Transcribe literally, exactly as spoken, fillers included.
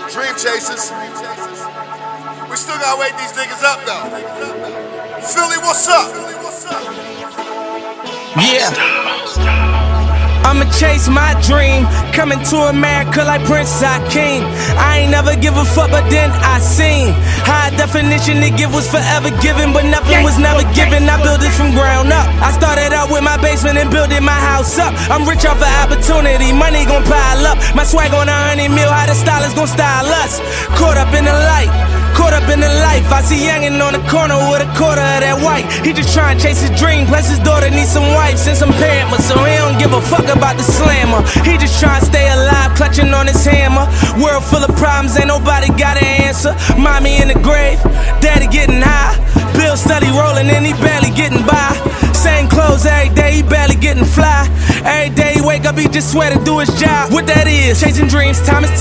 Dream chasers. We still gotta wake these niggas up though. Philly, what's up? Yeah. I'ma chase my dream, coming to America like Prince Hakeem. I ain't never give a fuck, but then I seen high definition to give was forever given, but nothing was never given. I built it from ground up. I started out with my basement and built my house up. I'm rich off of opportunity, money gon' pile up. My swag on a honey mil, how the stylist gon' style us. Caught up in the light, caught up in the life. I see youngin' on the corner with a quarter of that white. He just tryin' chase his dream, plus his daughter needs some wives and some pampers, so he don't give a fuck about the slammer. He just tryin' stay alive, clutching on his hammer. World full of problems, ain't nobody got an answer. Mommy in the grave, daddy getting high. Bill steady rolling and he barely getting by. Same clothes every day, he barely getting fly. Every day he wake up, he just swear to do his job. What that is, chasing dreams, time is